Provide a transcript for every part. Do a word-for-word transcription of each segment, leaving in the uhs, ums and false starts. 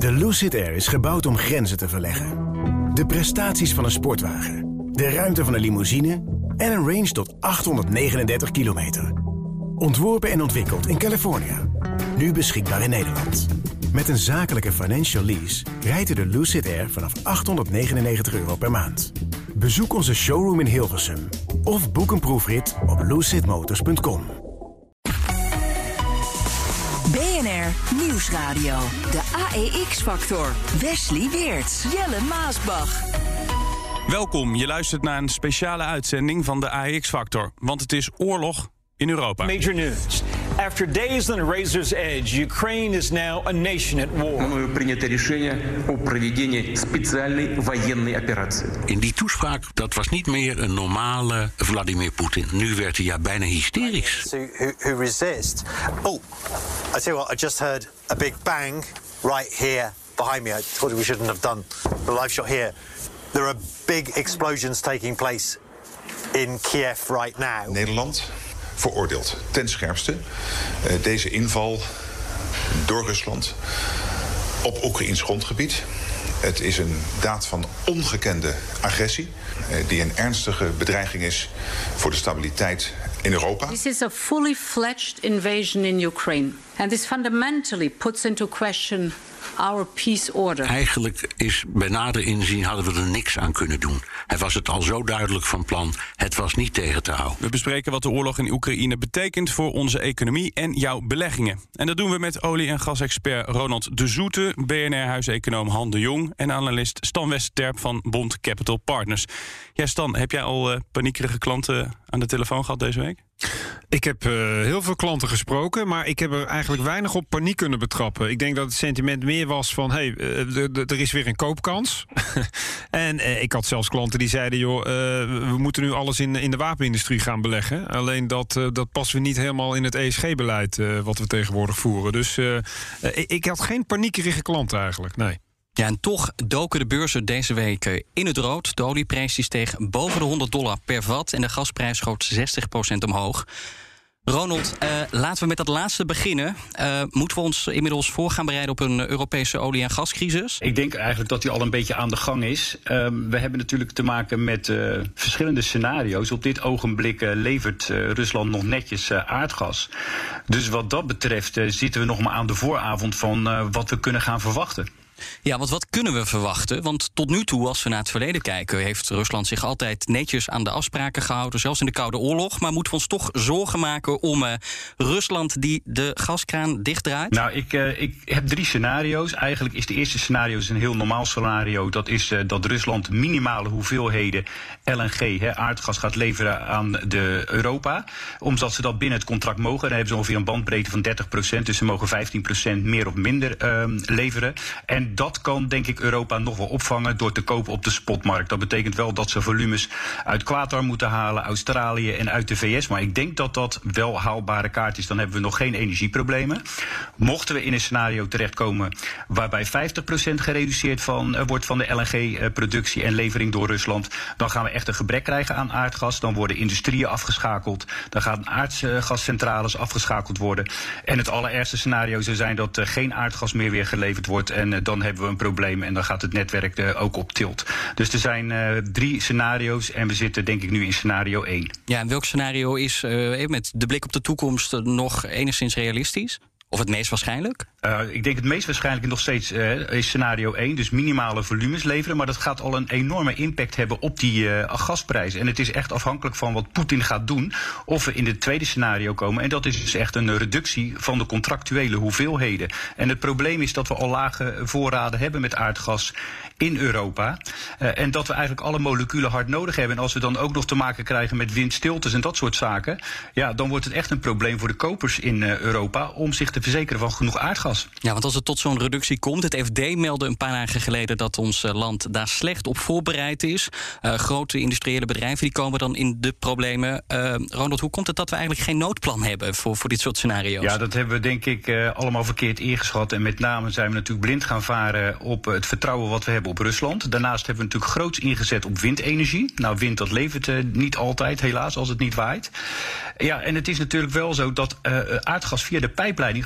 De Lucid Air is gebouwd om grenzen te verleggen. De prestaties van een sportwagen, de ruimte van een limousine en een range tot achthonderdnegenendertig kilometer. Ontworpen en ontwikkeld in Californië. Nu beschikbaar in Nederland. Met een zakelijke financial lease rijdt u de Lucid Air vanaf achthonderdnegenennegentig euro per maand. Bezoek onze showroom in Hilversum of boek een proefrit op lucid motors punt com. B N R Nieuwsradio. De A E X-factor. Wesley Weerts. Jelle Maasbach. Welkom, je luistert naar een speciale uitzending van de A E X-factor. Want het is oorlog in Europa. Major news. After days on a razor's edge, Ukraine is now a nation at war. In die toespraak, dat was niet meer een normale Vladimir Poetin. Nu werd hij ja bijna hysterisch. Who, who resist? Oh, I tell you what, I just heard a big bang right here behind me. I thought we shouldn't have done the live shot here. There are big explosions taking place in Kiev right now. Nederland veroordeelt ten scherpste uh, deze inval door Rusland op Oekraïns grondgebied. Het is een daad van ongekende agressie, uh, die een ernstige bedreiging is voor de stabiliteit in Europa. This is a fully fledged invasion in Ukraine. And this fundamentally puts into question our peace order. Eigenlijk is bij nader inzien hadden we er niks aan kunnen doen. Hij was het al zo duidelijk van plan. Het was niet tegen te houden. We bespreken wat de oorlog in Oekraïne betekent voor onze economie en jouw beleggingen. En dat doen we met olie- en gasexpert Ronald de Zoete, B N R-huiseconoom Han de Jong en analist Stan Westerterp van Bond Capital Partners. Ja, Stan, heb jij al uh, paniekerige klanten aan de telefoon gehad deze week? Ik heb uh, heel veel klanten gesproken, maar ik heb er eigenlijk weinig op paniek kunnen betrappen. Ik denk dat het sentiment meer was van, hé, hey, uh, er is weer een koopkans. en uh, ik had zelfs klanten die zeiden, joh, uh, we moeten nu alles in, in de wapenindustrie gaan beleggen. Alleen dat, uh, dat passen we niet helemaal in het E S G-beleid uh, wat we tegenwoordig voeren. Dus uh, uh, ik had geen paniekerige klanten eigenlijk, nee. Ja, en toch doken de beurzen deze week in het rood. De olieprijs is steeg boven de honderd dollar per vat en de gasprijs schoot zestig procent omhoog. Ronald, uh, laten we met dat laatste beginnen. Uh, moeten we ons inmiddels voor gaan bereiden op een Europese olie- en gascrisis? Ik denk eigenlijk dat die al een beetje aan de gang is. Uh, we hebben natuurlijk te maken met uh, verschillende scenario's. Op dit ogenblik uh, levert uh, Rusland nog netjes uh, aardgas. Dus wat dat betreft uh, zitten we nog maar aan de vooravond van uh, wat we kunnen gaan verwachten. Ja, want wat kunnen we verwachten? Want tot nu toe, als we naar het verleden kijken, heeft Rusland zich altijd netjes aan de afspraken gehouden, zelfs in de Koude Oorlog. Maar moeten we ons toch zorgen maken om uh, Rusland die de gaskraan dichtdraait? Nou, ik, uh, ik heb drie scenario's. Eigenlijk is de eerste scenario is een heel normaal scenario. Dat is uh, dat Rusland minimale hoeveelheden L N G, he, aardgas, gaat leveren aan de Europa. Omdat ze dat binnen het contract mogen. Dan hebben ze ongeveer een bandbreedte van dertig procent. Dus ze mogen vijftien procent meer of minder uh, leveren. En dat kan, denk ik, Europa nog wel opvangen door te kopen op de spotmarkt. Dat betekent wel dat ze volumes uit Qatar moeten halen, Australië en uit de V S. Maar ik denk dat dat wel haalbare kaart is. Dan hebben we nog geen energieproblemen. Mochten we in een scenario terechtkomen waarbij vijftig procent gereduceerd van, uh, wordt van de L N G-productie en levering door Rusland, dan gaan we echt een gebrek krijgen aan aardgas. Dan worden industrieën afgeschakeld. Dan gaan aardgascentrales afgeschakeld worden. En het allerergste scenario zou zijn dat uh, geen aardgas meer weer geleverd wordt. En uh, dan hebben we een probleem en dan gaat het netwerk uh, ook op tilt. Dus er zijn uh, drie scenario's en we zitten denk ik nu in scenario één. Ja, en welk scenario is uh, met de blik op de toekomst nog enigszins realistisch? Of het meest waarschijnlijk? Uh, ik denk het meest waarschijnlijk nog steeds uh, is scenario één. Dus minimale volumes leveren. Maar dat gaat al een enorme impact hebben op die uh, gasprijs. En het is echt afhankelijk van wat Poetin gaat doen. Of we in het tweede scenario komen. En dat is dus echt een reductie van de contractuele hoeveelheden. En het probleem is dat we al lage voorraden hebben met aardgas in Europa. Uh, en dat we eigenlijk alle moleculen hard nodig hebben. En als we dan ook nog te maken krijgen met windstiltes en dat soort zaken, ja, dan wordt het echt een probleem voor de kopers in uh, Europa om zich te verzekeren van genoeg aardgas. Ja, want als het tot zo'n reductie komt, het F D meldde een paar dagen geleden dat ons uh, land daar slecht op voorbereid is. Uh, grote industriële bedrijven die komen dan in de problemen. Uh, Ronald, hoe komt het dat we eigenlijk geen noodplan hebben voor, voor dit soort scenario's? Ja, dat hebben we denk ik uh, allemaal verkeerd ingeschat. En met name zijn we natuurlijk blind gaan varen op het vertrouwen wat we hebben op Rusland. Daarnaast hebben we natuurlijk groots ingezet op windenergie. Nou, wind dat levert uh, niet altijd, helaas, als het niet waait. Ja, en het is natuurlijk wel zo dat uh, aardgas via de pijpleiding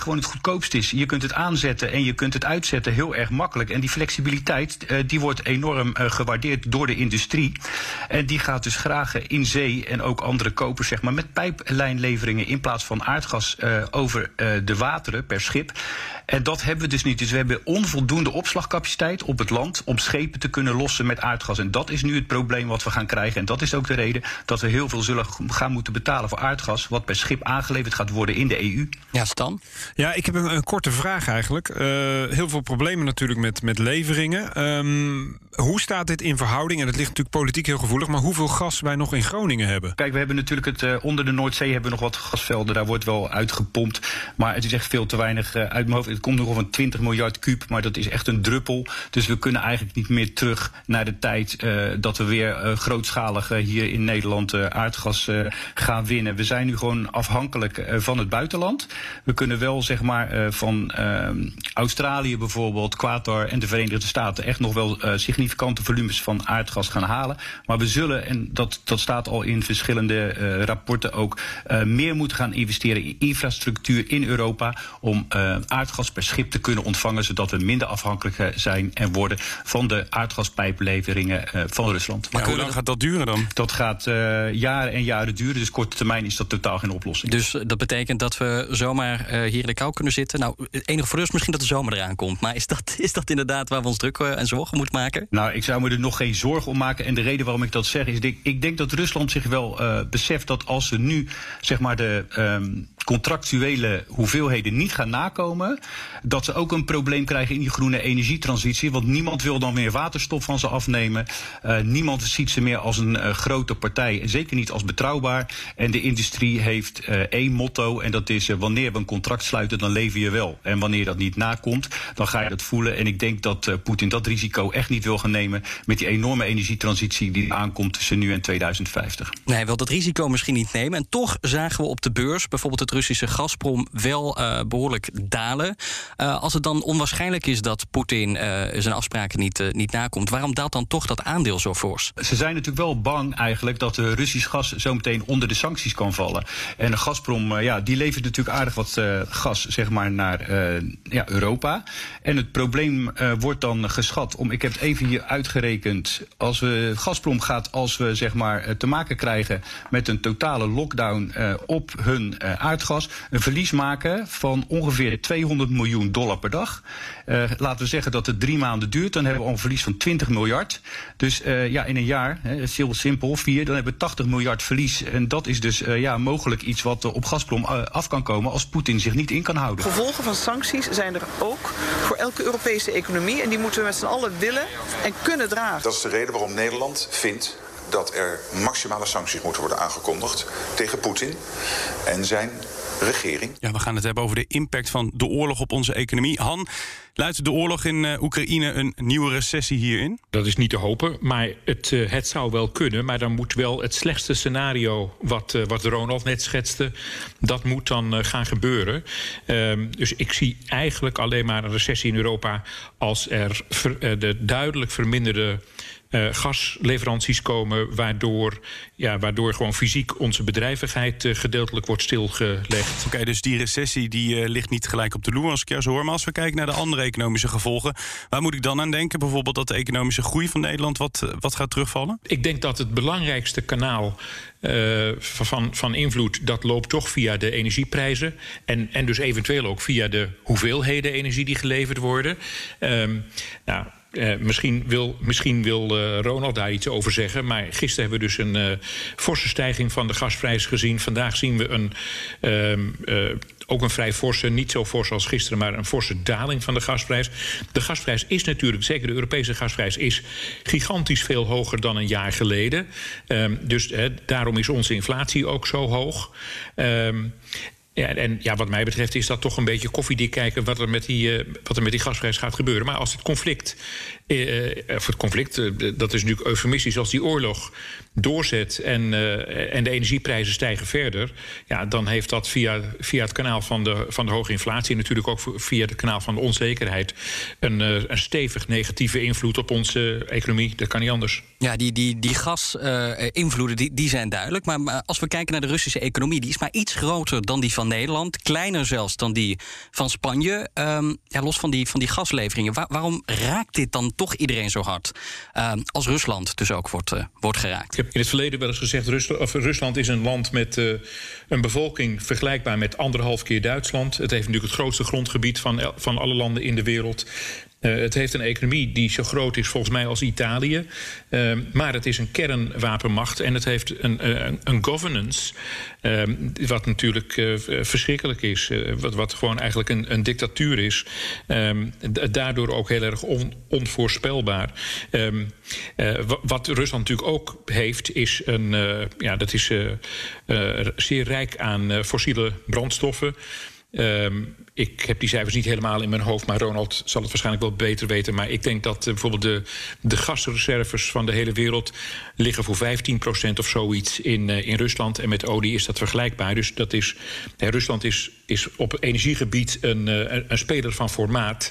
gewoon het goedkoopst is. Je kunt het aanzetten en je kunt het uitzetten heel erg makkelijk. En die flexibiliteit uh, die wordt enorm uh, gewaardeerd door de industrie. En die gaat dus graag uh, in zee en ook andere kopers zeg maar, met pijplijnleveringen in plaats van aardgas uh, over uh, de wateren per schip. En dat hebben we dus niet. Dus we hebben onvoldoende opslagcapaciteit op het land om schepen te kunnen lossen met aardgas. En dat is nu het probleem wat we gaan krijgen. En dat is ook de reden dat we heel veel zullen gaan moeten betalen voor aardgas, wat per schip aangeleverd gaat worden in de E U. Ja, Stan? Ja, ik heb een, een korte vraag eigenlijk. Uh, heel veel problemen natuurlijk met, met leveringen. Um, hoe staat dit in verhouding? En het ligt natuurlijk politiek heel gevoelig, maar hoeveel gas wij nog in Groningen hebben? Kijk, we hebben natuurlijk het uh, onder de Noordzee hebben we nog wat gasvelden. Daar wordt wel uitgepompt. Maar het is echt veel te weinig uh, uit mijn hoofd. Het komt nog van twintig miljard kuub, maar dat is echt een druppel. Dus we kunnen eigenlijk niet meer terug naar de tijd uh, dat we weer uh, grootschalig uh, hier in Nederland uh, aardgas uh, gaan winnen. We zijn nu gewoon afhankelijk uh, van het buitenland. We kunnen wel zeg maar uh, van uh, Australië bijvoorbeeld, Qatar en de Verenigde Staten echt nog wel uh, significante volumes van aardgas gaan halen. Maar we zullen, en dat, dat staat al in verschillende uh, rapporten ook, uh, meer moeten gaan investeren in infrastructuur in Europa om uh, aardgas per schip te kunnen ontvangen, zodat we minder afhankelijk zijn en worden van de aardgaspijpleveringen uh, van Rusland. Maar ja, hoe lang gaat dat duren dan? Dat gaat uh, jaren en jaren duren, dus korte termijn is dat totaal geen oplossing. Dus uh, dat betekent dat we zomaar uh, hier in de kou kunnen zitten. Nou, het enige voor rust misschien dat de zomer eraan komt. Maar is dat, is dat inderdaad waar we ons druk uh, en zorgen moeten maken? Nou, ik zou me er nog geen zorgen om maken. En de reden waarom ik dat zeg is, ik, ik denk dat Rusland zich wel uh, beseft dat als ze nu zeg maar de um, contractuele hoeveelheden niet gaan nakomen, dat ze ook een probleem krijgen in die groene energietransitie. Want niemand wil dan meer waterstof van ze afnemen. Uh, niemand ziet ze meer als een uh, grote partij. En zeker niet als betrouwbaar. En de industrie heeft uh, één motto. En dat is uh, wanneer we een contract sluiten, dan lever je wel. En wanneer dat niet nakomt, dan ga je dat voelen. En ik denk dat uh, Poetin dat risico echt niet wil gaan nemen met die enorme energietransitie die aankomt tussen nu en tweeduizend vijftig. Nee, hij wil dat risico misschien niet nemen. En toch zagen we op de beurs bijvoorbeeld het Russische Gazprom wel uh, behoorlijk dalen. Uh, als het dan onwaarschijnlijk is dat Poetin uh, zijn afspraken niet, uh, niet nakomt, waarom daalt dan toch dat aandeel zo fors? Ze zijn natuurlijk wel bang eigenlijk dat uh, Russisch gas zometeen onder de sancties kan vallen. En de Gazprom, uh, ja, die levert natuurlijk aardig wat uh, gas zeg maar naar uh, ja, Europa. En het probleem uh, wordt dan geschat om, ik heb het even hier uitgerekend, als we Gazprom gaat, als we zeg maar uh, te maken krijgen met een totale lockdown uh, op hun uh, aardgas, een verlies maken van ongeveer tweehonderd miljoen dollar per dag. Uh, laten we zeggen dat het drie maanden duurt, dan hebben we al een verlies van twintig miljard. Dus uh, ja, in een jaar, hè, is heel simpel, vier, dan hebben we tachtig miljard verlies. En dat is dus uh, ja, mogelijk iets wat uh, op Gazprom uh, af kan komen als Poetin zich niet in kan houden. Gevolgen van sancties zijn er ook voor elke Europese economie en die moeten we met z'n allen willen en kunnen dragen. Dat is de reden waarom Nederland vindt dat er maximale sancties moeten worden aangekondigd tegen Poetin en zijn regering. Ja, we gaan het hebben over de impact van de oorlog op onze economie. Han, luidt de oorlog in uh, Oekraïne een nieuwe recessie hierin? Dat is niet te hopen, maar het, uh, het zou wel kunnen. Maar dan moet wel het slechtste scenario, wat, uh, wat Ronald net schetste, dat moet dan uh, gaan gebeuren. Um, dus ik zie eigenlijk alleen maar een recessie in Europa als er ver, uh, de duidelijk verminderde Uh, gasleveranties komen, waardoor, ja, waardoor gewoon fysiek onze bedrijvigheid uh, gedeeltelijk wordt stilgelegd. Oké, okay, dus die recessie die uh, ligt niet gelijk op de loer als ik jou zo hoor. Maar als we kijken naar de andere economische gevolgen, waar moet ik dan aan denken? Bijvoorbeeld dat de economische groei van Nederland wat, uh, wat gaat terugvallen? Ik denk dat het belangrijkste kanaal uh, van, van invloed, dat loopt toch via de energieprijzen. En, en dus eventueel ook via de hoeveelheden energie die geleverd worden. Um, nou, Uh, misschien wil, misschien wil uh, Ronald daar iets over zeggen. Maar gisteren hebben we dus een uh, forse stijging van de gasprijs gezien. Vandaag zien we een, uh, uh, ook een vrij forse, niet zo fors als gisteren, maar een forse daling van de gasprijs. De gasprijs is natuurlijk, zeker de Europese gasprijs, is gigantisch veel hoger dan een jaar geleden. Um, dus uh, daarom is onze inflatie ook zo hoog. Um, Ja, en ja, wat mij betreft is dat toch een beetje koffiedik kijken wat er met die, uh, wat er met die gasprijs gaat gebeuren. Maar als het conflict, uh, of het conflict, uh, dat is natuurlijk eufemistisch, als die oorlog doorzet en, uh, en de energieprijzen stijgen verder, ja, dan heeft dat via, via het kanaal van de, van de hoge inflatie en natuurlijk ook via het kanaal van de onzekerheid een, uh, een stevig negatieve invloed op onze economie. Dat kan niet anders. Ja, die, die, die gasinvloeden uh, die, die zijn duidelijk. Maar, maar als we kijken naar de Russische economie, die is maar iets groter dan die van van Nederland. Kleiner zelfs dan die van Spanje. Um, ja, los van die, van die gasleveringen. Waar, waarom raakt dit dan toch iedereen zo hard? Uh, als Rusland dus ook wordt, uh, wordt geraakt. Ik heb in het verleden wel eens gezegd... Rusland, of Rusland is een land met uh, een bevolking vergelijkbaar met anderhalf keer Duitsland. Het heeft natuurlijk het grootste grondgebied van, van alle landen in de wereld. Uh, het heeft een economie die zo groot is volgens mij als Italië. Uh, maar het is een kernwapenmacht en het heeft een, uh, een governance... Uh, wat natuurlijk uh, verschrikkelijk is. Uh, wat, wat gewoon eigenlijk een, een dictatuur is. Um, d- daardoor ook heel erg on, onvoorspelbaar. Um, uh, wat Rusland natuurlijk ook heeft, is een... Uh, ja, dat is uh, uh, zeer rijk aan uh, fossiele brandstoffen... Um, ik heb die cijfers niet helemaal in mijn hoofd, maar Ronald zal het waarschijnlijk wel beter weten. Maar ik denk dat uh, bijvoorbeeld de, de gasreserves van de hele wereld liggen voor vijftien procent of zoiets in, uh, in Rusland. En met olie is dat vergelijkbaar. Dus dat is, uh, Rusland is, is op energiegebied een, uh, een speler van formaat.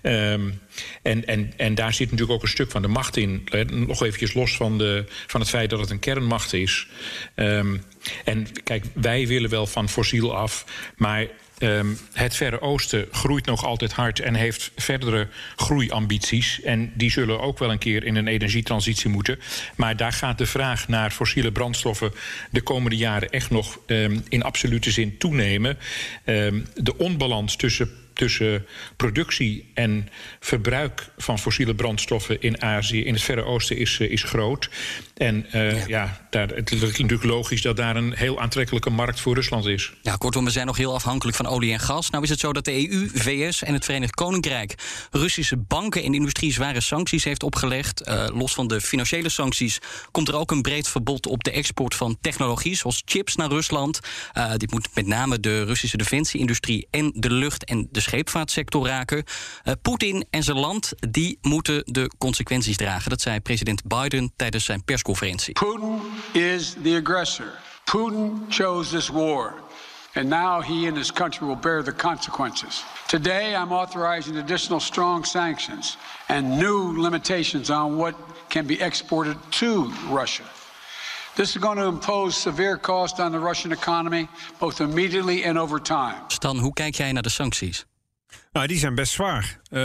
Um, en, en, en daar zit natuurlijk ook een stuk van de macht in. Nog eventjes los van, de, van het feit dat het een kernmacht is. Um, en kijk, wij willen wel van fossiel af, maar... Um, het Verre Oosten groeit nog altijd hard en heeft verdere groeiambities. En die zullen ook wel een keer in een energietransitie moeten. Maar daar gaat de vraag naar fossiele brandstoffen de komende jaren echt nog um, in absolute zin toenemen. Um, de onbalans tussen tussen productie en verbruik van fossiele brandstoffen in Azië, in het Verre Oosten, is, is groot. En uh, ja, ja daar, het is natuurlijk logisch dat daar een heel aantrekkelijke markt voor Rusland is. Ja, kortom, we zijn nog heel afhankelijk van olie en gas. Nou is het zo dat de E U, V S en het Verenigd Koninkrijk Russische banken en industrie zware sancties heeft opgelegd. Uh, los van de financiële sancties komt er ook een breed verbod op de export van technologie, zoals chips naar Rusland. Uh, dit moet met name de Russische defensieindustrie en de lucht- en de scheepvaartsector raken. Uh, Poetin en zijn land die moeten de consequenties dragen. Dat zei president Biden tijdens zijn persconferentie. Putin is the aggressor. Putin chose this war. And now he and his country will bear the consequences. Today I'm authorizing additional strong sanctions and new limitations on what can be exported to Russia. This is going to impose severe cost on the Russian economy, both immediately and over time. Stan, hoe kijk jij naar de sancties? Nou, die zijn best zwaar. Uh,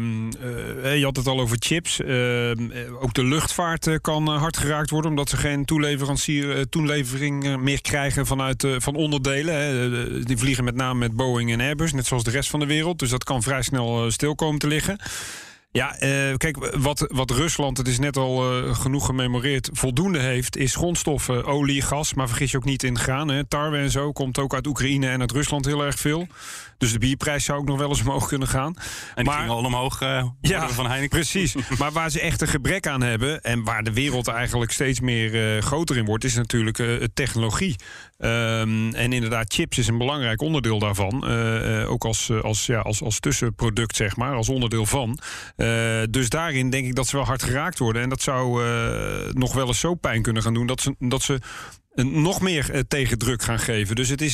uh, je had het al over chips. Uh, ook de luchtvaart uh, kan uh, hard geraakt worden, omdat ze geen toeleverancier, uh, toelevering uh, meer krijgen vanuit uh, van onderdelen. Hè. Uh, die vliegen met name met Boeing en Airbus, net zoals de rest van de wereld. Dus dat kan vrij snel uh, stil komen te liggen. Ja, uh, kijk, wat, wat Rusland, het is net al uh, genoeg gememoreerd, voldoende heeft, is grondstoffen, olie, gas. Maar vergis je ook niet in graan. Hè. Tarwe en zo komt ook uit Oekraïne en uit Rusland heel erg veel. Dus de bierprijs zou ook nog wel eens omhoog kunnen gaan. En die maar, ging al omhoog uh, ja, van Heineken. Precies. Maar waar ze echt een gebrek aan hebben, en waar de wereld eigenlijk steeds meer uh, groter in wordt, is natuurlijk uh, technologie. Um, en inderdaad, chips is een belangrijk onderdeel daarvan. Uh, uh, ook als, als, ja, als, als tussenproduct, zeg maar, als onderdeel van. Uh, dus daarin denk ik dat ze wel hard geraakt worden. En dat zou uh, nog wel eens zo pijn kunnen gaan doen dat ze, dat ze nog meer uh, tegendruk gaan geven. Dus het is,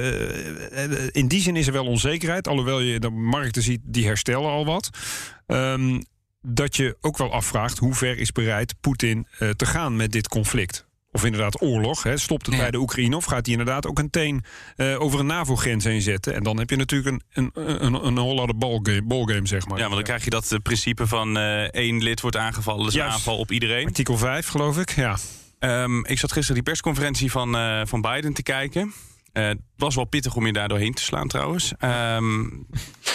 uh, in die zin is er wel onzekerheid. Alhoewel je de markten ziet, die herstellen al wat. Um, dat je ook wel afvraagt, hoe ver is bereid Poetin uh, te gaan met dit conflict? Of inderdaad oorlog. Hè. Stopt het ja. bij de Oekraïne of gaat hij inderdaad ook een teen uh, over een NAVO-grens heen zetten? En dan heb je natuurlijk een, een, een, een whole other ballgame, ballgame, zeg maar. Ja, want dan krijg je dat uh, principe van uh, één lid wordt aangevallen, dus een aanval op iedereen. Artikel vijf, geloof ik, ja. Um, ik zat gisteren die persconferentie van, uh, van Biden te kijken. Uh, het was wel pittig om je daar doorheen te slaan trouwens. Um,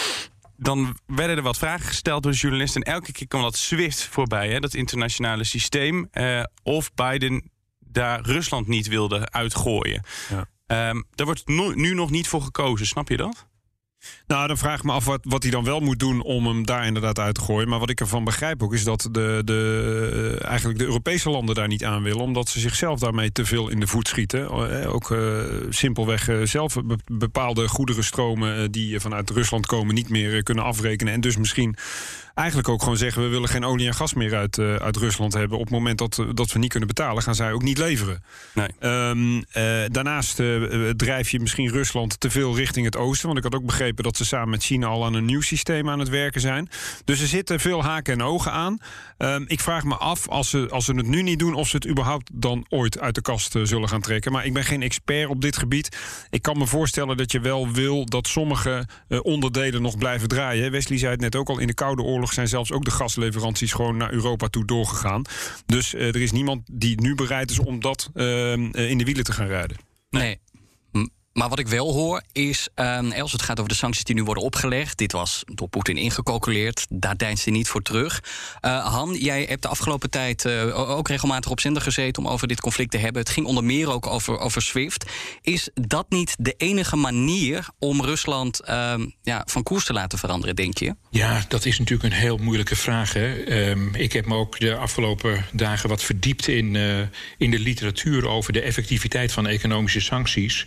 dan werden er wat vragen gesteld door de journalisten. En elke keer kwam dat SWIFT voorbij, hè, dat internationale systeem. Uh, of Biden daar Rusland niet wilde uitgooien. Ja. Um, daar wordt no- nu nog niet voor gekozen, snap je dat? Nou, dan vraag ik me af wat, wat hij dan wel moet doen om hem daar inderdaad uit te gooien. Maar wat ik ervan begrijp ook is dat de, de, uh, eigenlijk de Europese landen daar niet aan willen, omdat ze zichzelf daarmee te veel in de voet schieten. Uh, ook uh, simpelweg uh, zelf be- bepaalde goederenstromen uh, die vanuit Rusland komen niet meer uh, kunnen afrekenen. En dus misschien eigenlijk ook gewoon zeggen, we willen geen olie en gas meer uit, uh, uit Rusland hebben. Op het moment dat, uh, dat we niet kunnen betalen, gaan zij ook niet leveren. Nee. Um, uh, daarnaast uh, drijf je misschien Rusland te veel richting het oosten. Want ik had ook begrepen begrepen dat ze samen met China al aan een nieuw systeem aan het werken zijn. Dus er zitten veel haken en ogen aan. Um, ik vraag me af, als ze, als ze het nu niet doen, of ze het überhaupt dan ooit uit de kast uh, zullen gaan trekken. Maar ik ben geen expert op dit gebied. Ik kan me voorstellen dat je wel wil dat sommige uh, onderdelen nog blijven draaien. Wesley zei het net ook al, in de Koude Oorlog zijn zelfs ook de gasleveranties gewoon naar Europa toe doorgegaan. Dus uh, er is niemand die nu bereid is om dat uh, in de wielen te gaan rijden. Nee. Maar wat ik wel hoor is, um, als het gaat over de sancties die nu worden opgelegd, dit was door Poetin ingecalculeerd, daar deinst hij niet voor terug. Uh, Han, jij hebt de afgelopen tijd uh, ook regelmatig op zender gezeten om over dit conflict te hebben. Het ging onder meer ook over, over SWIFT. Is dat niet de enige manier om Rusland um, ja, van koers te laten veranderen, denk je? Ja, dat is natuurlijk een heel moeilijke vraag. Hè. Um, ik heb me ook de afgelopen dagen wat verdiept in, uh, in de literatuur over de effectiviteit van economische sancties.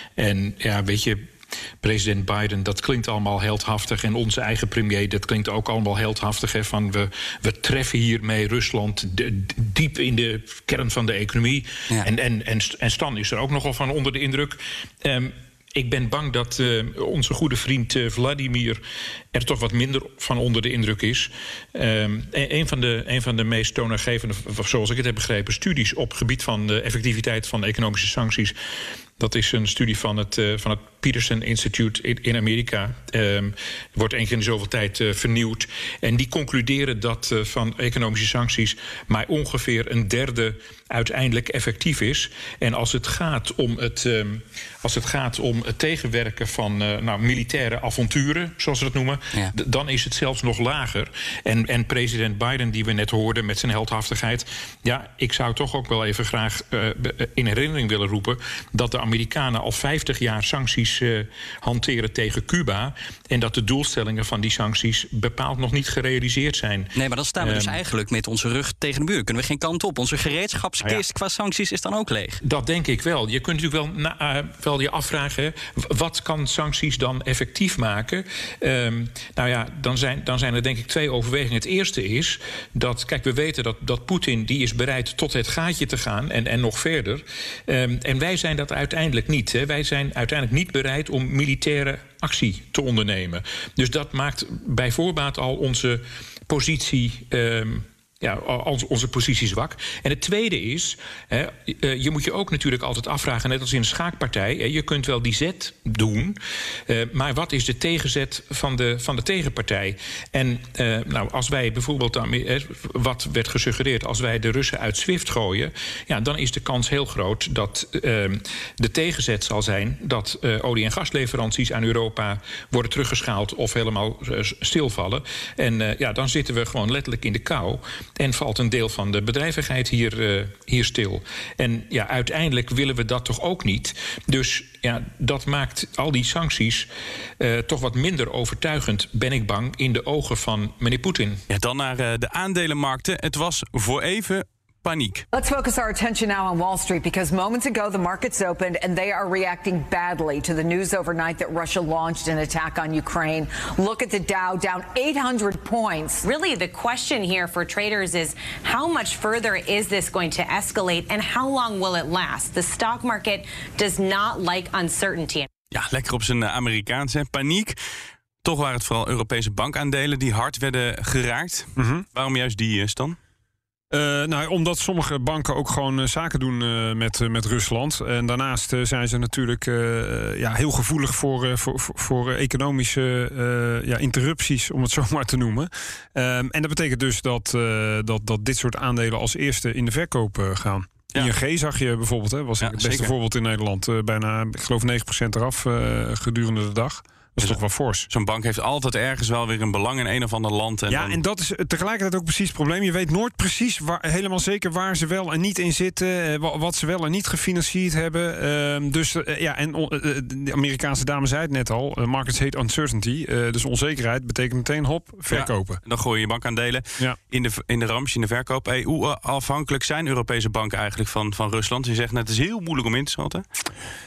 En ja, weet je, president Biden, dat klinkt allemaal heldhaftig. En onze eigen premier, dat klinkt ook allemaal heldhaftig. Hè, van we, we treffen hiermee Rusland de, diep in de kern van de economie. Ja. En, en, en, en Stan is er ook nogal van onder de indruk. Um, Ik ben bang dat uh, onze goede vriend uh, Vladimir er toch wat minder van onder de indruk is. Um, een, van de, een van de meest toonaangevende, zoals ik het heb begrepen, studies op het gebied van de effectiviteit van economische sancties. Dat is een studie van het, uh, van het Peterson Institute in, in Amerika. Um, wordt één keer in zoveel tijd uh, vernieuwd. En die concluderen dat uh, van economische sancties maar ongeveer een derde uiteindelijk effectief is. En als het gaat om het, um, als het, gaat om het tegenwerken van uh, nou, militaire avonturen, zoals ze dat noemen, ja. d- dan is het zelfs nog lager. En, en president Biden, die we net hoorden met zijn heldhaftigheid, ja, ik zou toch ook wel even graag uh, in herinnering willen roepen dat de Amerikanen al vijftig jaar sancties uh, hanteren tegen Cuba en dat de doelstellingen van die sancties bepaald nog niet gerealiseerd zijn. Nee, maar dan staan we um, dus Um, eigenlijk met onze rug tegen de muur. Kunnen we geen kant op. Onze gereedschapskist ja. qua sancties is dan ook leeg. Dat denk ik wel. Je kunt natuurlijk wel, na, uh, wel je afvragen, wat kan sancties dan effectief maken? Um, nou ja, dan zijn, dan zijn er denk ik twee overwegingen. Het eerste is dat, kijk, we weten dat, dat Poetin die is bereid tot het gaatje te gaan en, en nog verder. Um, en wij zijn dat uiteindelijk niet. Hè. Wij zijn uiteindelijk niet bereid om militaire actie te ondernemen. Dus dat maakt bij voorbaat al onze positie Um, Ja, onze positie zwak. En het tweede is, hè, je moet je ook natuurlijk altijd afvragen, net als in een schaakpartij, hè, je kunt wel die zet doen, uh, maar wat is de tegenzet van de, van de tegenpartij? En uh, nou, als wij bijvoorbeeld, uh, wat werd gesuggereerd, als wij de Russen uit SWIFT gooien, ja, dan is de kans heel groot dat uh, de tegenzet zal zijn dat uh, olie- en gasleveranties aan Europa worden teruggeschaald of helemaal uh, stilvallen. En uh, ja, dan zitten we gewoon letterlijk in de kou. En valt een deel van de bedrijvigheid hier, uh, hier stil. En ja, uiteindelijk willen we dat toch ook niet. Dus ja, dat maakt al die sancties uh, toch wat minder overtuigend, ben ik bang, in de ogen van meneer Poetin. Ja, dan naar uh, de aandelenmarkten. Het was voor even paniek. Let's focus our attention now on Wall Street because moments ago the markets opened and they are reacting badly to the news overnight that Russia launched an attack on Ukraine. Look at the Dow down eight hundred points. Really, the question here for traders is how much further is this going to escalate and how long will it last? The stock market does not like uncertainty. Ja, lekker op zijn Amerikaanse paniek. Toch waren het vooral Europese bankaandelen die hard werden geraakt. Mm-hmm. Waarom juist die, Stan? Uh, nou, omdat sommige banken ook gewoon uh, zaken doen uh, met, uh, met Rusland. En daarnaast uh, zijn ze natuurlijk uh, ja, heel gevoelig voor, uh, voor, voor uh, economische uh, ja, interrupties, om het zo maar te noemen. Um, en dat betekent dus dat, uh, dat, dat dit soort aandelen als eerste in de verkoop uh, gaan. Ja. I N G zag je bijvoorbeeld, hè, was ja, het beste zeker. voorbeeld in Nederland. Uh, bijna, ik geloof, negen procent eraf uh, gedurende de dag. Dat is toch wel fors. Zo'n bank heeft altijd ergens wel weer een belang in een of ander land. En ja, dan... en dat is tegelijkertijd ook precies het probleem. Je weet nooit precies, waar, helemaal zeker waar ze wel en niet in zitten. Wat ze wel en niet gefinancierd hebben. Uh, dus uh, ja, en uh, de Amerikaanse dame zei het net al. Uh, markets hate uncertainty. Uh, dus onzekerheid betekent meteen hop, verkopen. Ja, dan gooi je bankaandelen ja. in de, in de ramps, in de verkoop. Hey, hoe afhankelijk zijn Europese banken eigenlijk van, van Rusland? Je zegt net, het is heel moeilijk om in te schatten.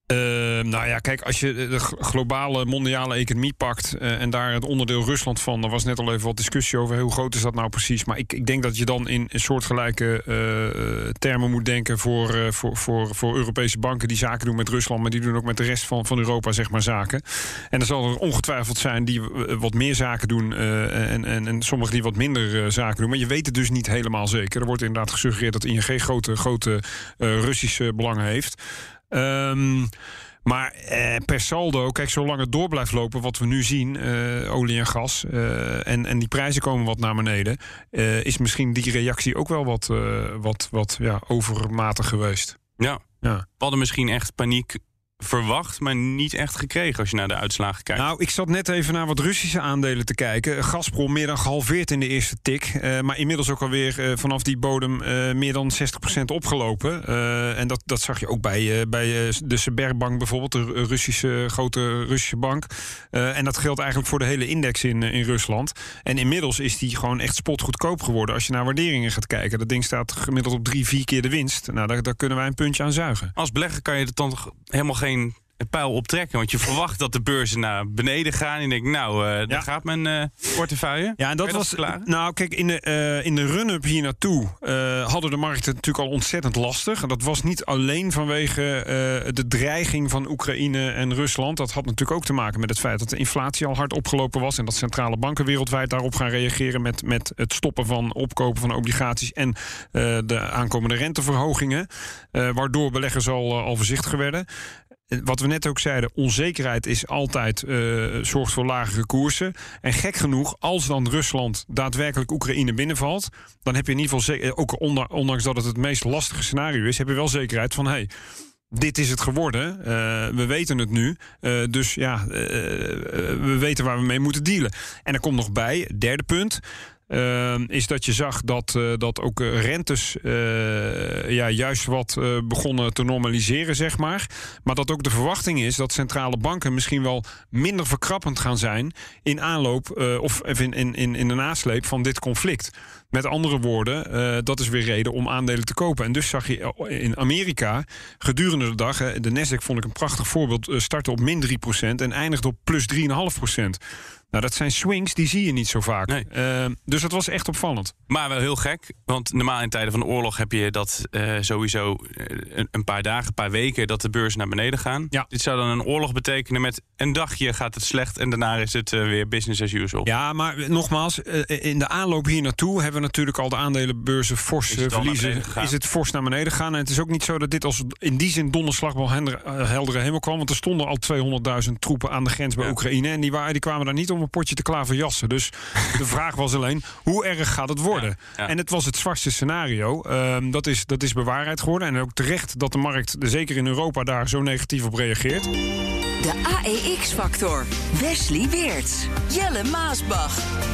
Uh, nou ja, kijk, als je de globale mondiale economie pakt uh, en daar het onderdeel Rusland van, er was net al even wat discussie over hoe groot is dat nou precies. Maar ik, ik denk dat je dan in een soortgelijke uh, termen moet denken voor, uh, voor, voor, voor Europese banken die zaken doen met Rusland, maar die doen ook met de rest van, van Europa zeg maar zaken. En er zal er ongetwijfeld zijn die wat meer zaken doen uh, en, en, en sommigen die wat minder uh, zaken doen. Maar je weet het dus niet helemaal zeker. Er wordt inderdaad gesuggereerd dat I N G grote, grote uh, Russische belangen heeft. Um, maar eh, per saldo, kijk, zolang het door blijft lopen wat we nu zien, uh, olie en gas, uh, en, en die prijzen komen wat naar beneden, uh, is misschien die reactie ook wel wat, uh, wat, wat ja, overmatig geweest. Ja. ja, we hadden misschien echt paniek verwacht, maar niet echt gekregen als je naar de uitslagen kijkt. Nou, ik zat net even naar wat Russische aandelen te kijken. Gazprom meer dan gehalveerd in de eerste tik. Uh, maar inmiddels ook alweer uh, vanaf die bodem uh, meer dan zestig procent opgelopen. Uh, en dat, dat zag je ook bij, uh, bij uh, de Sberbank bijvoorbeeld, de Russische, grote Russische bank. Uh, en dat geldt eigenlijk voor de hele index in, uh, in Rusland. En inmiddels is die gewoon echt spotgoedkoop geworden als je naar waarderingen gaat kijken. Dat ding staat gemiddeld op drie, vier keer de winst. Nou, daar, daar kunnen wij een puntje aan zuigen. Als belegger kan je het dan toch helemaal geen een pijl optrekken, want je verwacht dat de beurzen naar beneden gaan. En je denkt, nou, uh, daar ja. gaat mijn uh, portefeuille. Ja, en dat was. Dat nou, kijk, in de, uh, in de run-up hier naartoe uh, hadden de markten natuurlijk al ontzettend lastig. En dat was niet alleen vanwege uh, de dreiging van Oekraïne en Rusland. Dat had natuurlijk ook te maken met het feit dat de inflatie al hard opgelopen was en dat centrale banken wereldwijd daarop gaan reageren met, met het stoppen van opkopen van obligaties en uh, de aankomende renteverhogingen, uh, waardoor beleggers al, uh, al voorzichtiger werden. Wat we net ook zeiden, onzekerheid is altijd uh, zorgt voor lagere koersen. En gek genoeg, als dan Rusland daadwerkelijk Oekraïne binnenvalt, dan heb je in ieder geval, zeker, ook ondanks dat het het meest lastige scenario is, heb je wel zekerheid van, hey, dit is het geworden. Uh, we weten het nu. Uh, dus ja, uh, we weten waar we mee moeten dealen. En er komt nog bij, derde punt. Uh, is dat je zag dat, uh, dat ook uh, rentes uh, ja, juist wat uh, begonnen te normaliseren, zeg maar. Maar dat ook de verwachting is dat centrale banken misschien wel minder verkrappend gaan zijn in aanloop uh, of in, in, in, in de nasleep van dit conflict. Met andere woorden, uh, dat is weer reden om aandelen te kopen. En dus zag je in Amerika gedurende de dag, uh, de Nasdaq vond ik een prachtig voorbeeld, uh, startte op min drie procent en eindigde op plus drie komma vijf procent. Nou, dat zijn swings, die zie je niet zo vaak. Nee. Uh, dus dat was echt opvallend. Maar wel heel gek, want normaal in tijden van de oorlog heb je dat uh, sowieso een, een paar dagen, een paar weken dat de beurzen naar beneden gaan. Ja. Dit zou dan een oorlog betekenen met een dagje gaat het slecht en daarna is het uh, weer business as usual. Ja, maar nogmaals, uh, in de aanloop hier naartoe hebben we natuurlijk al de aandelenbeurzen fors uh, verliezen. Is het fors naar beneden gegaan. En het is ook niet zo dat dit als in die zin donderslag wel heldere hemel kwam, want er stonden al tweehonderdduizend troepen aan de grens bij ja. Oekraïne en die, waren, die kwamen daar niet om een potje te klaverjassen. Dus de vraag was alleen, hoe erg gaat het worden? Ja, ja. En het was het zwartste scenario. Um, dat, is, dat is bewaarheid geworden. En ook terecht dat de markt, zeker in Europa, daar zo negatief op reageert. De A E X-factor. Wesley Weerts. Jelle Maasbach.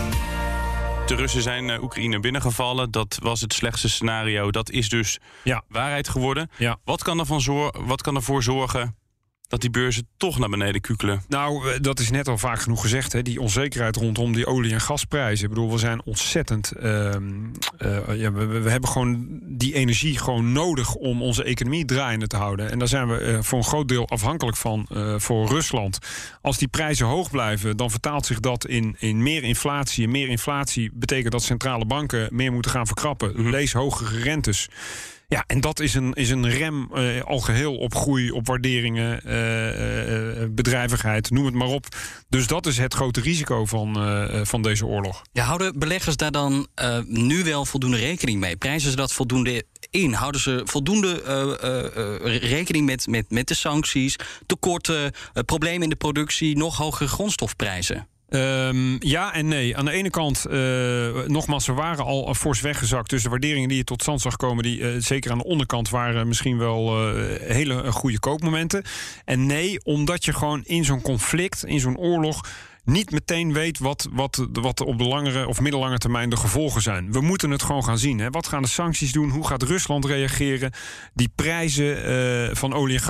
De Russen zijn uh, Oekraïne binnengevallen. Dat was het slechtste scenario. Dat is dus ja. waarheid geworden. Ja. Wat kan ervan zor- wat kan ervoor zorgen dat die beurzen toch naar beneden kukelen? Nou, dat is net al vaak genoeg gezegd. Hè? Die onzekerheid rondom die olie- en gasprijzen. Ik bedoel, we zijn ontzettend. Uh, uh, ja, we, we hebben gewoon die energie gewoon nodig om onze economie draaiende te houden. En daar zijn we uh, voor een groot deel afhankelijk van uh, voor Rusland. Als die prijzen hoog blijven, dan vertaalt zich dat in, in meer inflatie. En meer inflatie betekent dat centrale banken meer moeten gaan verkrappen. Mm-hmm. Lees hogere rentes. Ja, en dat is een, is een rem uh, al geheel op groei, op waarderingen, uh, uh, bedrijvigheid, noem het maar op. Dus dat is het grote risico van, uh, van deze oorlog. Ja, houden beleggers daar dan uh, nu wel voldoende rekening mee? Prijzen ze dat voldoende in? Houden ze voldoende uh, uh, rekening met, met, met de sancties, tekorten, uh, problemen in de productie, nog hogere grondstofprijzen? Um, ja en nee. Aan de ene kant, uh, nogmaals, we waren al fors weggezakt. Dus de waarderingen die je tot stand zag komen, die uh, zeker aan de onderkant waren misschien wel uh, hele goede koopmomenten. En nee, omdat je gewoon in zo'n conflict, in zo'n oorlog, niet meteen weet wat, wat, wat op de langere of middellange termijn de gevolgen zijn. We moeten het gewoon gaan zien. Hè. Wat gaan de sancties doen? Hoe gaat Rusland reageren? Die prijzen uh, van olie en gas,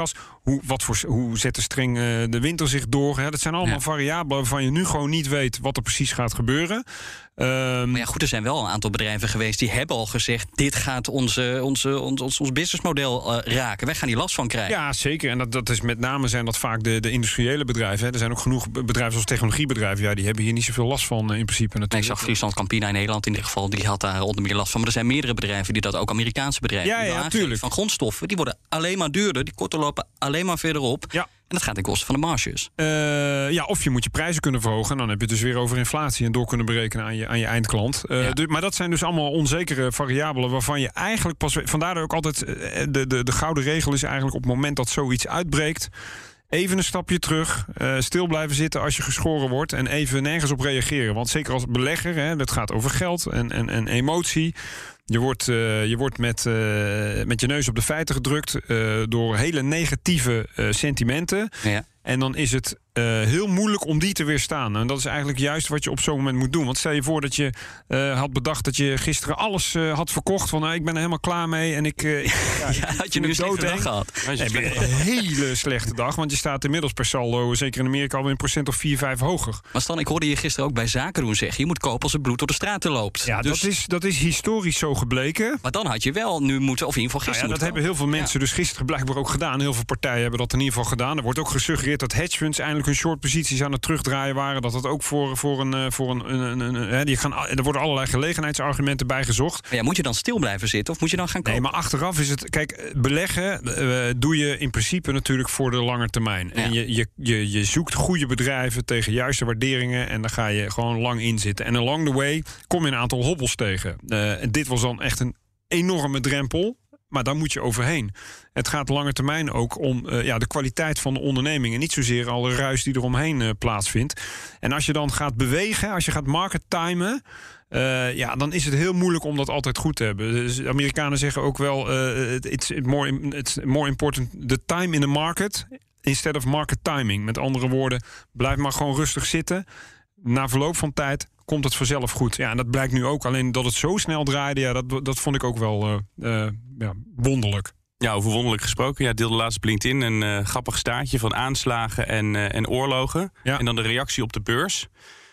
Hoe, wat voor, hoe zet de streng uh, de winter zich door? Hè? Dat zijn allemaal ja. variabelen waarvan je nu gewoon niet weet wat er precies gaat gebeuren. Um, maar ja, goed, er zijn wel een aantal bedrijven geweest die hebben al gezegd: dit gaat onze, onze, ons, ons, ons businessmodel uh, raken. Wij gaan hier last van krijgen. Ja, zeker. En dat, dat is met name zijn dat vaak de, de industriële bedrijven. Hè. Er zijn ook genoeg bedrijven zoals technologiebedrijven. Ja, die hebben hier niet zoveel last van uh, in principe natuurlijk. Nee, ik zag Friesland Campina in Nederland in ieder geval. Die had daar onder meer last van. Maar er zijn meerdere bedrijven die dat ook Amerikaanse bedrijven. Ja, ja, natuurlijk. Van grondstoffen. Die worden alleen maar duurder. Die korten lopen alleen maar verder op. Ja. En dat gaat ten koste van de marges. Uh, ja, of je moet je prijzen kunnen verhogen. En dan heb je het dus weer over inflatie en door kunnen berekenen aan je, aan je eindklant. Uh, ja. dus, maar dat zijn dus allemaal onzekere variabelen waarvan je eigenlijk pas... Vandaar ook altijd de, de, de gouden regel is eigenlijk op het moment dat zoiets uitbreekt... Even een stapje terug, uh, stil blijven zitten als je geschoren wordt... en even nergens op reageren. Want zeker als belegger, hè, dat gaat over geld en, en, en emotie... Je wordt, uh, je wordt met, uh, met je neus op de feiten gedrukt uh, door hele negatieve uh, sentimenten. Ja. En dan is het uh, heel moeilijk om die te weerstaan. En dat is eigenlijk juist wat je op zo'n moment moet doen. Want stel je voor dat je uh, had bedacht dat je gisteren alles uh, had verkocht. Van nou, ik ben er helemaal klaar mee. En ik, uh, ja, ja, had je nu een slechte dag gehad? Heb je een hele slechte dag. Want je staat inmiddels per saldo, zeker in Amerika, al een procent of vier, vijf hoger. Maar Stan, ik hoorde je gisteren ook bij zaken doen zeggen: je moet kopen als het bloed door de straten loopt. Ja, dus... dat, is, dat is historisch zo gebleken. Maar dan had je wel nu moeten, of in ieder geval gisteren. Nou ja, dat hebben heel veel mensen ja. dus gisteren blijkbaar ook gedaan. Heel veel partijen hebben dat in ieder geval gedaan. Er wordt ook gesuggereerd dat hedge funds eindelijk hun short posities aan het terugdraaien waren. Dat dat ook voor, voor een... Voor een, een, een, een hè, die gaan, er worden allerlei gelegenheidsargumenten bijgezocht. Maar ja, moet je dan stil blijven zitten of moet je dan gaan kopen? Nee, maar achteraf is het... Kijk, beleggen uh, doe je in principe natuurlijk voor de lange termijn. Ja. En je, je, je, je zoekt goede bedrijven tegen juiste waarderingen en dan ga je gewoon lang in zitten. En along the way kom je een aantal hobbels tegen. Uh, en dit was dan echt een enorme drempel. Maar daar moet je overheen. Het gaat lange termijn ook om uh, ja, de kwaliteit van de onderneming. En niet zozeer alle ruis die eromheen uh, plaatsvindt. En als je dan gaat bewegen, als je gaat market timen... Uh, ja, dan is het heel moeilijk om dat altijd goed te hebben. Dus de Amerikanen zeggen ook wel... Uh, it's, more, it's more important the time in the market... instead of market timing. Met andere woorden, blijf maar gewoon rustig zitten. Na verloop van tijd komt het vanzelf goed. Ja, en dat blijkt nu ook. Alleen dat het zo snel draaide, ja, dat, dat vond ik ook wel uh, uh, ja, wonderlijk. Ja, over wonderlijk gesproken. Ja, deelde laatst op LinkedIn een uh, grappig staartje van aanslagen en, uh, en oorlogen. Ja. En dan de reactie op de beurs.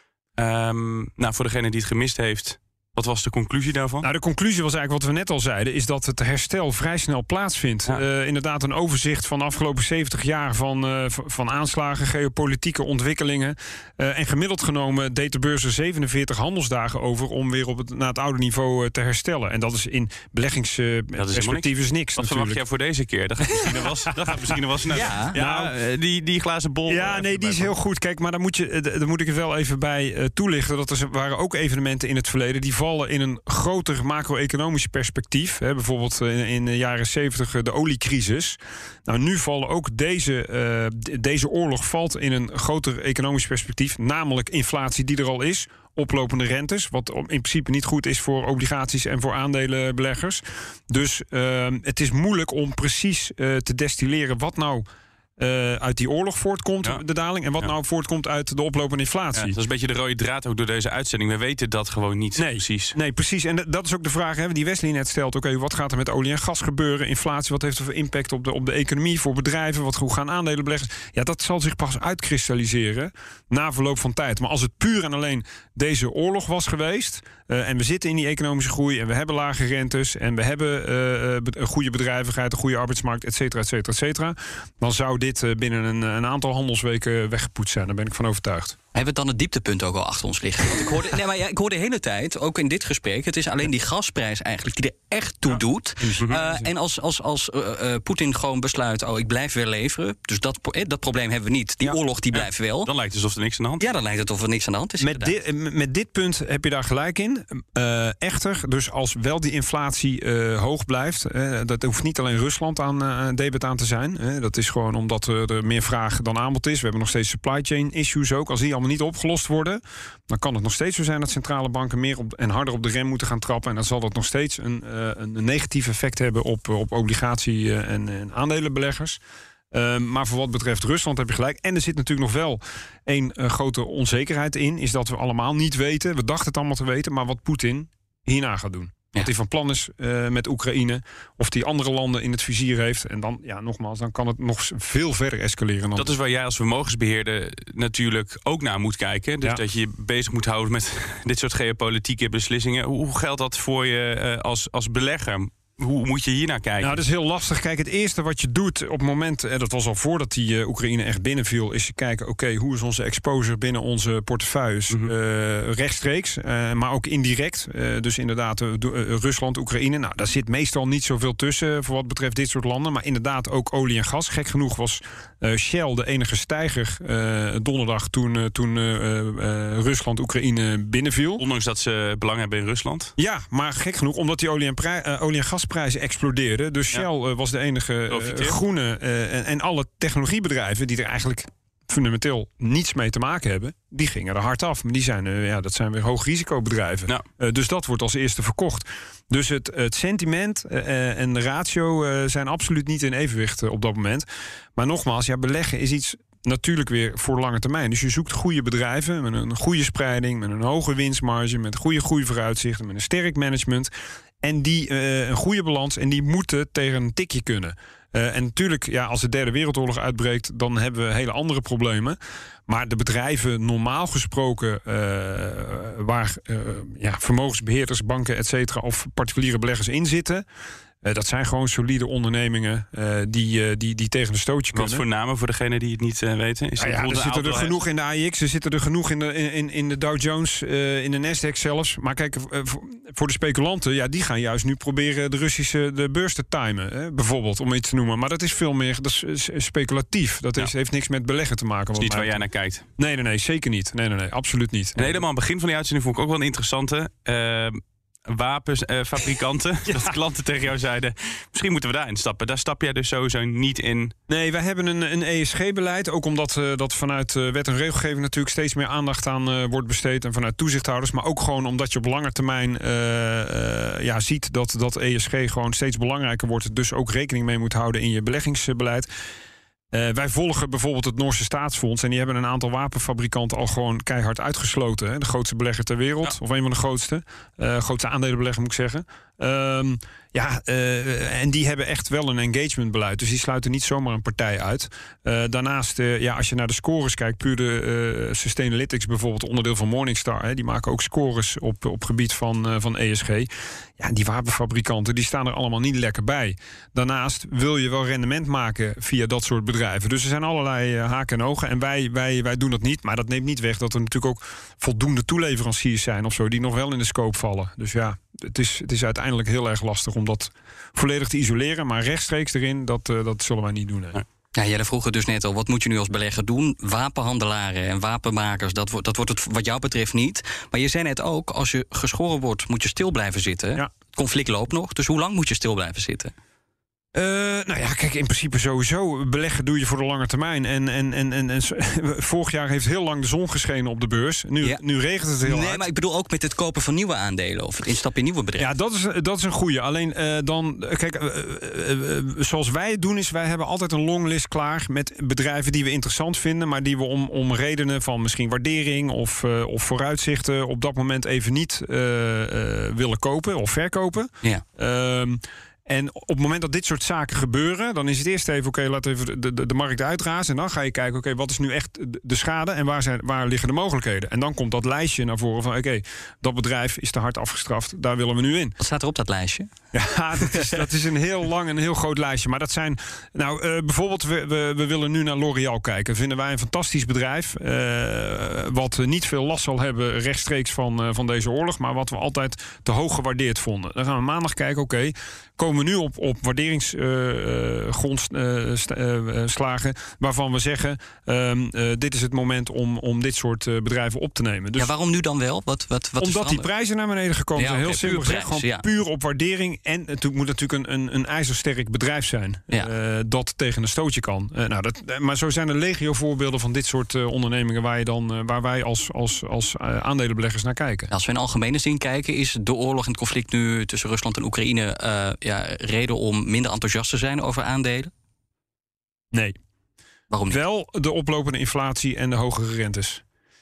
Um, nou, voor degene die het gemist heeft... Wat was de conclusie daarvan? Nou, de conclusie was eigenlijk wat we net al zeiden... is dat het herstel vrij snel plaatsvindt. Ja. Uh, inderdaad een overzicht van de afgelopen zeventig jaar... van, uh, van aanslagen, geopolitieke ontwikkelingen. Uh, en gemiddeld genomen deed de beurs er zevenenveertig handelsdagen over... om weer op het, naar het oude niveau uh, te herstellen. En dat is in beleggingsperspectief uh, is niks. Wat verwacht jij voor deze keer? Dat gaat misschien nog wel, dat gaat misschien nog wel sneller. Ja, ja nou, die, die glazen bol. Ja, nee, die is heel goed. Kijk, maar daar moet, je, daar moet ik er wel even bij uh, toelichten... dat er waren ook evenementen in het verleden... die vallen in een groter macro-economisch perspectief. Hè, bijvoorbeeld in, in de jaren zeventig de oliecrisis. Nou, nu vallen ook deze, uh, deze oorlog valt in een groter economisch perspectief. Namelijk inflatie die er al is. Oplopende rentes, wat in principe niet goed is voor obligaties en voor aandelenbeleggers. Dus uh, het is moeilijk om precies uh, te destilleren wat nou... Uh, uit die oorlog voortkomt, ja. de daling... en wat ja. nou voortkomt uit de oplopende inflatie. Ja, dat is een beetje de rode draad ook door deze uitzending. We weten dat gewoon niet nee, precies. Nee, precies. En dat is ook de vraag hè, die Wesley net stelt. Oké, okay, wat gaat er met olie en gas gebeuren? Inflatie, wat heeft er voor impact op de, op de economie... voor bedrijven? Wat, hoe gaan aandelenbeleggers? Ja, dat zal zich pas uitkristalliseren na verloop van tijd. Maar als het puur en alleen deze oorlog was geweest... Uh, en we zitten in die economische groei... en we hebben lage rentes... en we hebben uh, een goede bedrijvigheid... een goede arbeidsmarkt, et cetera, et cetera, et cetera... dan zou dit uh, binnen een, een aantal handelsweken weggepoetst zijn. Daar ben ik van overtuigd. Hebben we dan het dieptepunt ook al achter ons liggen? Want ik hoorde, nee, maar ja, ik hoorde de hele tijd, ook in dit gesprek... het is alleen die gasprijs eigenlijk die er echt toe doet. Uh, en als, als, als uh, uh, Poetin gewoon besluit... oh, ik blijf weer leveren, dus dat, eh, dat probleem hebben we niet. Die ja. oorlog die ja. blijft wel. Dan lijkt het alsof er niks aan de hand is. Ja, dan lijkt het alsof er niks aan de hand is. Met dit, met dit punt heb je daar gelijk in. Uh, echter, dus als wel die inflatie uh, hoog blijft... Uh, dat hoeft niet alleen Rusland aan uh, debet aan te zijn. Uh, dat is gewoon omdat uh, er meer vraag dan aanbod is. We hebben nog steeds supply chain issues ook. Als die allemaal niet opgelost worden... dan kan het nog steeds zo zijn dat centrale banken meer op, en harder op de rem moeten gaan trappen. En dan zal dat nog steeds een, uh, een negatief effect hebben op, op obligatie- uh, en, en aandelenbeleggers. Uh, maar voor wat betreft Rusland heb je gelijk. En er zit natuurlijk nog wel een uh, grote onzekerheid in. Is dat we allemaal niet weten. We dachten het allemaal te weten. Maar wat Poetin hierna gaat doen. Wat hij van plan is uh, met Oekraïne. Of die andere landen in het vizier heeft. En dan, ja, nogmaals, dan kan het nog veel verder escaleren. Dan. Dat is waar jij als vermogensbeheerder natuurlijk ook naar moet kijken. Dus ja. dat je je bezig moet houden met dit soort geopolitieke beslissingen. Hoe geldt dat voor je uh, als, als belegger? Hoe moet je hier naar kijken? Nou, dat is heel lastig. Kijk, het eerste wat je doet op het moment... en dat was al voordat die uh, Oekraïne echt binnenviel... is je kijken, oké, okay, hoe is onze exposure binnen onze portefeuilles? Mm-hmm. Uh, rechtstreeks, uh, maar ook indirect. Uh, dus inderdaad, uh, uh, Rusland, Oekraïne. Nou, daar zit meestal niet zoveel tussen voor wat betreft dit soort landen. Maar inderdaad ook olie en gas. Gek genoeg was uh, Shell de enige stijger uh, donderdag... toen, uh, toen uh, uh, Rusland, Oekraïne binnenviel. Ondanks dat ze belang hebben in Rusland? Ja, maar gek genoeg, omdat die olie en, prij- uh, olie en gas prijzen explodeerden. Dus Shell ja. uh, was de enige uh, groene uh, en, en alle technologiebedrijven die er eigenlijk fundamenteel niets mee te maken hebben, die gingen er hard af. Maar die zijn, uh, ja, dat zijn weer hoogrisicobedrijven. Ja. Uh, dus dat wordt als eerste verkocht. Dus het, het sentiment uh, en de ratio uh, zijn absoluut niet in evenwicht uh, op dat moment. Maar nogmaals, ja, beleggen is iets natuurlijk weer voor lange termijn. Dus je zoekt goede bedrijven met een goede spreiding, met een hoge winstmarge, met goede groeivooruitzichten, met een sterk management. En die uh, een goede balans en die moeten tegen een tikje kunnen. Uh, en natuurlijk, ja, als de derde wereldoorlog uitbreekt, dan hebben we hele andere problemen. Maar de bedrijven, normaal gesproken, uh, waar uh, ja, vermogensbeheerders, banken, et cetera, of particuliere beleggers in zitten, Uh, dat zijn gewoon solide ondernemingen uh, die, uh, die, die tegen de stootje kunnen. Wat voor namen voor degenen die het niet uh, weten? Is nou ja, er zitten er genoeg in de A I X, er zitten er genoeg in de, in, in de Dow Jones, uh, in de Nasdaq zelfs. Maar kijk, uh, voor de speculanten, ja, die gaan juist nu proberen de Russische de beurs te timen. Hè, bijvoorbeeld, om iets te noemen. Maar dat is veel meer dat is speculatief. Dat is, ja. heeft niks met beleggen te maken. Dat is niet waar jij naar kijkt? Nee, nee, nee, zeker niet. Nee, nee, nee, absoluut niet. En helemaal aan het begin van die uitzending vond ik ook wel een interessante. Uh, Wapensfabrikanten, uh, ja. dat klanten tegen jou zeiden, misschien moeten we daarin stappen. Daar stap jij dus sowieso niet in. Nee, wij hebben een, een E S G-beleid. Ook omdat uh, dat vanuit uh, wet en regelgeving natuurlijk steeds meer aandacht aan uh, wordt besteed. En vanuit toezichthouders. Maar ook gewoon omdat je op lange termijn uh, uh, ja, ziet dat, dat E S G gewoon steeds belangrijker wordt. Dus ook rekening mee moet houden in je beleggingsbeleid. Uh, wij volgen bijvoorbeeld het Noorse Staatsfonds. En die hebben een aantal wapenfabrikanten al gewoon keihard uitgesloten. Hè? De grootste belegger ter wereld. Ja. Of een van de grootste. Uh, grootste aandelenbelegger moet ik zeggen. Um, ja, uh, en die hebben echt wel een engagementbeleid. Dus die sluiten niet zomaar een partij uit. Uh, daarnaast, uh, ja, als je naar de scores kijkt, puur de uh, Sustainalytics bijvoorbeeld, onderdeel van Morningstar. Hè, die maken ook scores op, op gebied van, uh, van E S G. Ja, die wapenfabrikanten, die staan er allemaal niet lekker bij. Daarnaast wil je wel rendement maken via dat soort bedrijven. Dus er zijn allerlei uh, haken en ogen. En wij, wij, wij doen dat niet. Maar dat neemt niet weg dat er natuurlijk ook voldoende toeleveranciers zijn of zo, die nog wel in de scope vallen. Dus ja, het is, het is uiteindelijk heel erg lastig om dat volledig te isoleren. Maar rechtstreeks erin, dat, uh, dat zullen wij niet doen. Nee. Ja, jij vroeg het dus net al, wat moet je nu als belegger doen? Wapenhandelaren en wapenmakers, dat, wordt, dat wordt het wat jou betreft niet. Maar je zei net ook, als je geschoren wordt, moet je stil blijven zitten. Ja. Het conflict loopt nog, dus hoe lang moet je stil blijven zitten? Uh, nou ja, kijk, in principe sowieso. Beleggen doe je voor de lange termijn. En, en, en, en, en vorig jaar heeft heel lang de zon geschenen op de beurs. Nu, ja. nu regent het heel nee, hard. Maar ik bedoel ook met het kopen van nieuwe aandelen of het instappen in nieuwe bedrijven. Ja, dat is, dat is een goeie. Alleen uh, dan, kijk, uh, uh, uh, zoals wij het doen is, wij hebben altijd een longlist klaar met bedrijven die we interessant vinden, maar die we om, om redenen van misschien waardering of, uh, of vooruitzichten op dat moment even niet uh, uh, willen kopen of verkopen. Ja. Um, En op het moment dat dit soort zaken gebeuren, dan is het eerst even, oké, okay, laten we even de, de, de markt uitrazen. En dan ga je kijken, oké, okay, wat is nu echt de schade en waar, zijn, waar liggen de mogelijkheden? En dan komt dat lijstje naar voren van, oké, okay, dat bedrijf is te hard afgestraft, daar willen we nu in. Wat staat er op dat lijstje? Ja, dat is, dat is een heel lang en heel groot lijstje. Maar dat zijn, nou, uh, bijvoorbeeld, we, we, we willen nu naar L'Oréal kijken. Vinden wij een fantastisch bedrijf, uh, wat niet veel last zal hebben rechtstreeks van, uh, van deze oorlog, maar wat we altijd te hoog gewaardeerd vonden. Dan gaan we maandag kijken, oké, okay, komen we nu op, op waarderingsgrondslagen uh, uh, waarvan we zeggen, uh, uh, dit is het moment om, om dit soort uh, bedrijven op te nemen. Dus ja, waarom nu dan wel? Wat, wat, wat omdat die prijzen naar beneden gekomen zijn. Ja, okay, heel simpel gezegd, gewoon ja. puur op waardering. En het moet natuurlijk een, een, een ijzersterk bedrijf zijn, ja. uh, dat tegen een stootje kan. Uh, nou, dat, maar zo zijn er legio voorbeelden van dit soort uh, ondernemingen waar, je dan, uh, waar wij als, als, als uh, aandelenbeleggers naar kijken. Als we in algemene zin kijken, is de oorlog en het conflict nu tussen Rusland en Oekraïne uh, ja, reden om minder enthousiast te zijn over aandelen? Nee. Waarom niet? Wel de oplopende inflatie en de hogere rentes.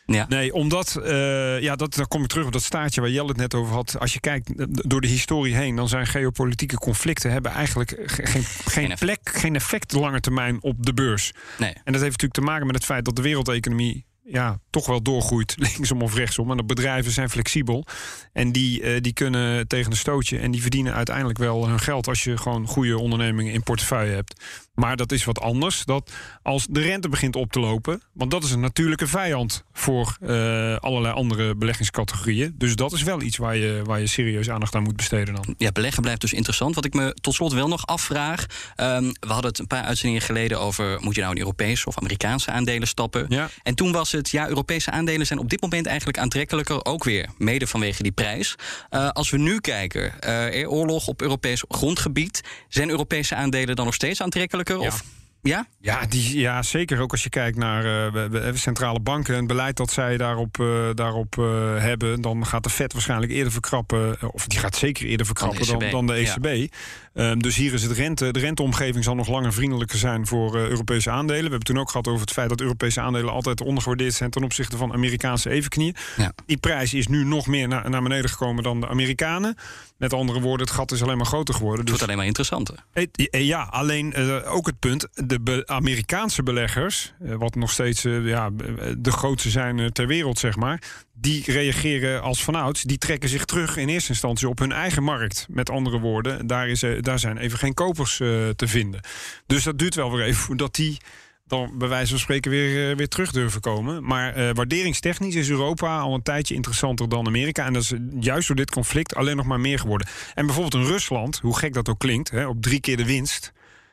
Ja. Nee, omdat, uh, ja, dat, dan kom ik terug op dat staartje waar Jelle het net over had. Als je kijkt door de historie heen, dan zijn geopolitieke conflicten hebben eigenlijk ge- geen, geen plek, geen effect lange termijn op de beurs. Nee. En dat heeft natuurlijk te maken met het feit dat de wereldeconomie ja, toch wel doorgroeit, linksom of rechtsom. En de bedrijven zijn flexibel. En die, uh, die kunnen tegen een stootje. En die verdienen uiteindelijk wel hun geld als je gewoon goede ondernemingen in portefeuille hebt. Maar dat is wat anders. Dat als de rente begint op te lopen, want dat is een natuurlijke vijand voor uh, allerlei andere beleggingscategorieën. Dus dat is wel iets waar je, waar je serieus aandacht aan moet besteden dan. Ja, beleggen blijft dus interessant. Wat ik me tot slot wel nog afvraag. Um, we hadden het een paar uitzendingen geleden over, moet je nou in Europese of Amerikaanse aandelen stappen? Ja. En toen was het, ja, Europese aandelen zijn op dit moment eigenlijk aantrekkelijker, ook weer mede vanwege die prijs. Uh, als we nu kijken, uh, oorlog op Europees grondgebied, zijn Europese aandelen dan nog steeds aantrekkelijker? Ja. Of Ja? Ja, die, ja, zeker. Ook als je kijkt naar uh, centrale banken en het beleid dat zij daarop, uh, daarop uh, hebben, dan gaat de Fed waarschijnlijk eerder verkrappen, of die gaat zeker eerder verkrappen dan de E C B. Dan, dan de E C B. Ja. Um, dus hier is het rente, de renteomgeving zal nog langer vriendelijker zijn voor uh, Europese aandelen. We hebben toen ook gehad over het feit dat Europese aandelen altijd ondergewaardeerd zijn ten opzichte van Amerikaanse evenknieën. Ja. Die prijs is nu nog meer na, naar beneden gekomen dan de Amerikanen. Met andere woorden, het gat is alleen maar groter geworden. Het wordt dus alleen maar interessanter. Ja, alleen uh, ook het punt, de be- Amerikaanse beleggers, uh, wat nog steeds uh, ja, de grootste zijn uh, ter wereld, zeg maar, die reageren als vanouds, die trekken zich terug in eerste instantie op hun eigen markt. Met andere woorden, daar, is, uh, daar zijn even geen kopers uh, te vinden. Dus dat duurt wel weer even voordat die dan bij wijze van spreken weer, uh, weer terug durven komen. Maar uh, waarderingstechnisch is Europa al een tijdje interessanter dan Amerika. En dat is juist door dit conflict alleen nog maar meer geworden. En bijvoorbeeld in Rusland, hoe gek dat ook klinkt, hè, op drie keer de winst.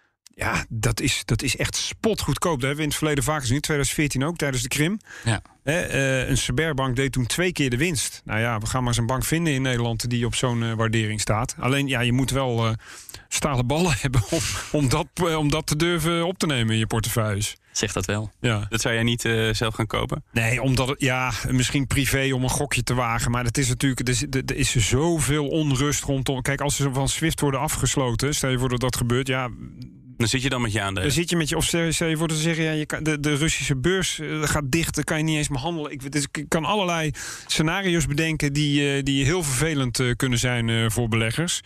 Ja, dat is, dat is echt spotgoedkoop. Dat hebben we in het verleden vaak gezien. twintig veertien ook, tijdens de Krim. Ja. He, uh, een Sberbank deed toen twee keer de winst. Nou ja, we gaan maar eens een bank vinden in Nederland die op zo'n uh, waardering staat. Alleen, ja, je moet wel uh, stalen ballen hebben om, om, dat, uh, om dat te durven op te nemen in je portefeuilles. Zeg dat wel. Ja. Dat zou jij niet uh, zelf gaan kopen? Nee, omdat het, ja, misschien privé om een gokje te wagen. Maar het is natuurlijk, er is, er is zoveel onrust rondom. Kijk, als ze van SWIFT worden afgesloten, stel je voor dat dat gebeurt, ja. Dan zit je dan met je aandelen. Dan zit je met je, of stel je voor te zeggen, ja, je kan, de, de Russische beurs uh, gaat dicht, dan kan je niet eens meer handelen. Ik, dus ik kan allerlei scenario's bedenken die, uh, die heel vervelend uh, kunnen zijn uh, voor beleggers.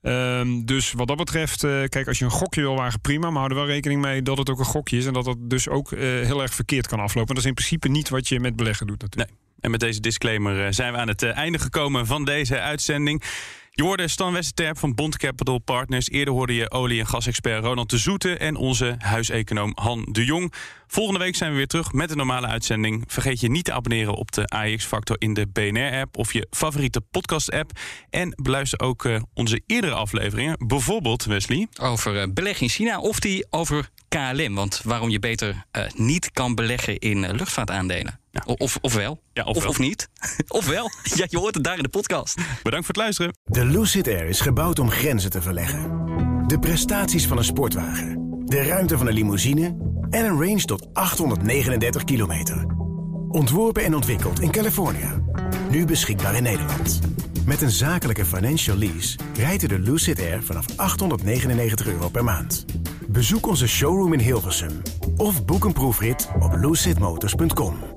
Um, dus wat dat betreft, uh, kijk, als je een gokje wil wagen, prima. Maar hou er wel rekening mee dat het ook een gokje is en dat het dus ook uh, heel erg verkeerd kan aflopen. En dat is in principe niet wat je met beleggen doet natuurlijk. Nee. En met deze disclaimer uh, zijn we aan het uh, einde gekomen van deze uitzending. Je hoorde Stan Westerterp van Bond Capital Partners. Eerder hoorde je olie- en gasexpert Ronald de Zoete en onze huiseconoom Han de Jong. Volgende week zijn we weer terug met een normale uitzending. Vergeet je niet te abonneren op de A E X-factor in de B N R-app of je favoriete podcast-app. En beluister ook uh, onze eerdere afleveringen. Bijvoorbeeld, Wesley, over uh, beleggen in China of die over K L M. Want waarom je beter uh, niet kan beleggen in uh, luchtvaartaandelen. Ja. Of, of wel. Ja, of, of, wel. of niet. Of wel. Ja, je hoort het daar in de podcast. Bedankt voor het luisteren. De Lucid Air is gebouwd om grenzen te verleggen. De prestaties van een sportwagen, de ruimte van een limousine en een range tot achthonderdnegenendertig kilometer. Ontworpen en ontwikkeld in Californië. Nu beschikbaar in Nederland. Met een zakelijke financial lease rijdt u de Lucid Air vanaf achthonderdnegenennegentig euro per maand. Bezoek onze showroom in Hilversum of boek een proefrit op lucid motors punt com.